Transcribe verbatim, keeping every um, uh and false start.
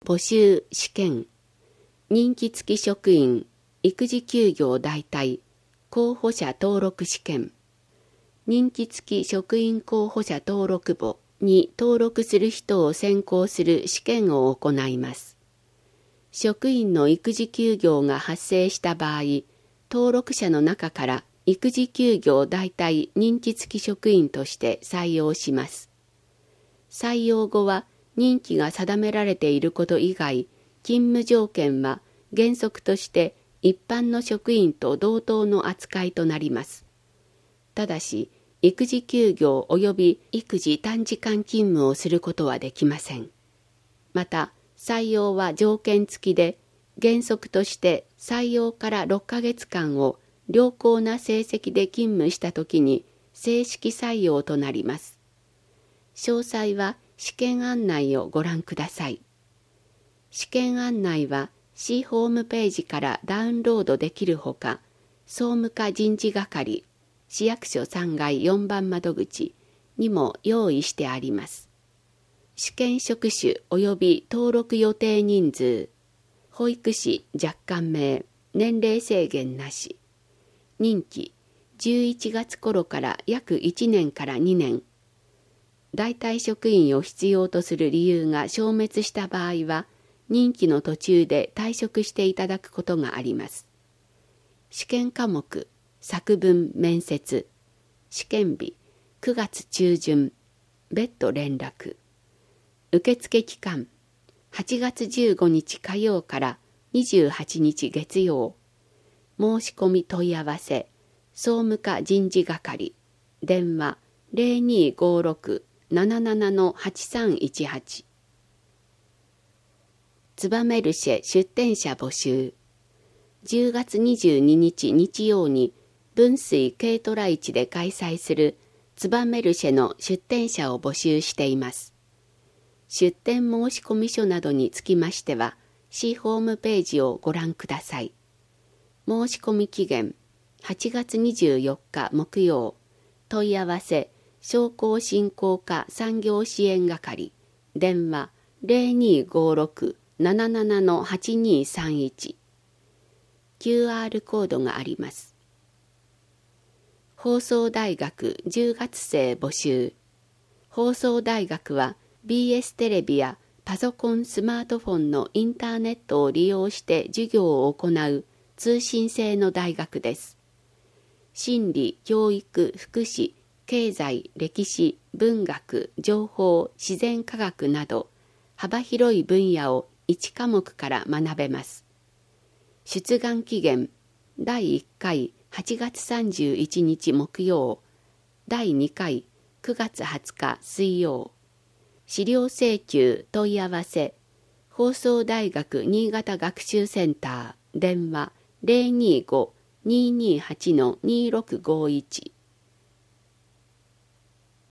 募集試験、任期付き職員、育児休業代替、候補者登録試験、任期付き職員候補者登録簿に登録する人を選考する試験を行います。職員の育児休業が発生した場合、登録者の中から育児休業代替任期付き職員として採用します。採用後は任期が定められていること以外、勤務条件は原則として一般の職員と同等の扱いとなります。ただし、育児休業及び育児短時間勤務をすることはできません。また、採用は条件付きで、原則として採用からろっかげつかんを良好な成績で勤務したときに正式採用となります。詳細は試験案内をご覧ください。試験案内は市ホームページからダウンロードできるほか、総務課人事係、市役所さんがいよんばん窓口にも用意してあります。試験職種及び登録予定人数、保育士若干名、年齢制限なし、任期じゅういちがつ頃から約いちねんからにねん、代替職員を必要とする理由が消滅した場合は、任期の途中で退職していただくことがあります。試験科目、作文面接、試験日くがつちゅうじゅん、別途連絡。受付期間はちがつじゅうごにち火曜からにじゅうはちにち月曜。申し込み問い合わせ、総務課人事係、電話 ゼロにーごーろく なななな はちさんいちはち。ツバメルシェ出店者募集。じゅうがつにじゅうににち日曜に分水軽トラ市で開催するツバメルシェの出店者を募集しています。出店申込書などにつきましては、市ホームページをご覧ください。申込期限はちがつにじゅうよっか木曜。問い合わせ商工振興課産業支援係、電話 ゼロにーごーろく なななな はちにーさんいち。キューアール コードがあります。放送大学じゅうがつ生募集。放送大学は ビーエス テレビやパソコン、スマートフォンのインターネットを利用して授業を行う通信制の大学です。心理、教育、福祉、経済、歴史、文学、情報、自然科学など幅広い分野をいちかもくから学べます。出願期限だいいっかいはちがつさんじゅういちにち木曜、だいにかいくがつはつか水曜。資料請求問い合わせ放送大学新潟学習センター、電話 ゼロにーご にーにーはち にーろくごいち。